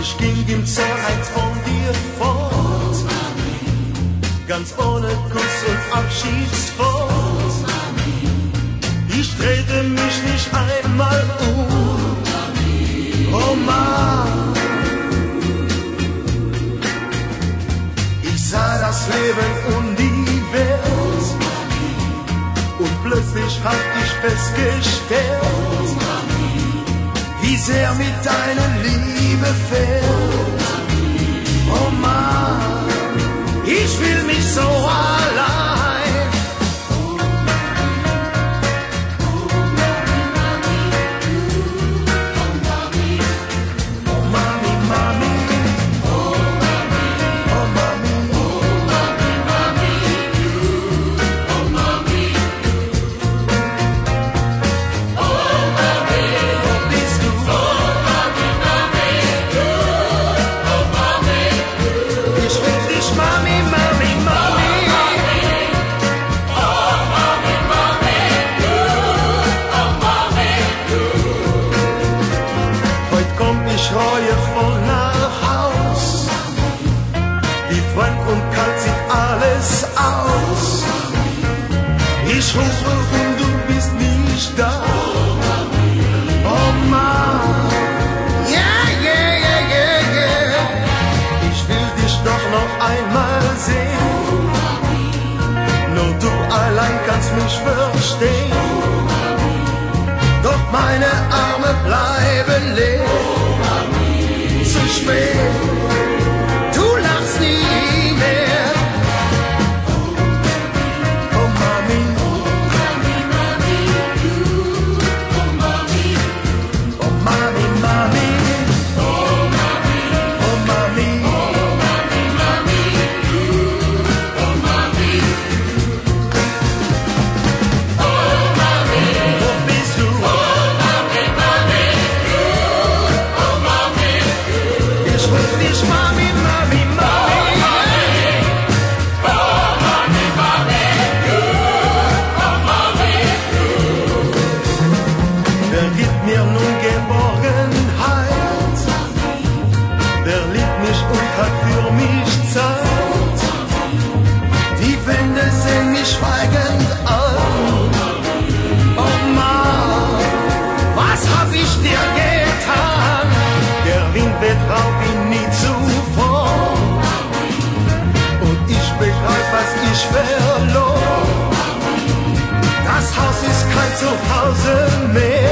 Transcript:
Ich ging im Zeit von dir fort, ganz ohne Kuss und Abschiedswort. Ich drehte mich nicht einmal um, oh Mann. Ich sah das Leben und die Welt und plötzlich hab ich festgestellt, wie sehr mit deiner Liebe fehlt. Oh Mann, ich fühl mich so allein. Oh Mami, Mami, oh Mami, oh Mami, oh Mami, Mami, oh Mami, oh Mami, wo bist du? Oh Mami, Mami, oh Mami, ich will dich, Mami, Mami, Mami. Oh Mami, Mami, oh Mami. Heute komm ich reuevoll nach Haus. Wie fremd und kalt sieht alles aus. Ich rufe und du bist nicht da. Oh Mann, yeah, yeah, yeah, yeah, yeah. Ich will dich doch noch einmal sehen. Nur du allein kannst mich verstehen. Doch meine Arme bleiben leer. Zu spät, du lachst nie mehr. Oh Mami, oh Mami, oh Mami, oh Mami, Mami, oh Mami, oh Mami, oh Mami, Mami, oh Mami, oh Mami, wo bist du? Oh Mami, Mami, oh Mami, ich ruf dich Mami, Mami, Mami, oh Mami, Mami, oh Mami. Wer gibt mir nun Geborgenheit? Wer liebt mich und hat für mich Zeit? Die Wände sehen mich schweigend an. Oh Mann, was hab ich dir getan? Der Wind weht rauf wie nie zuvor. Und ich begreif, was ich verlor. Das Haus ist kein Zuhause mehr.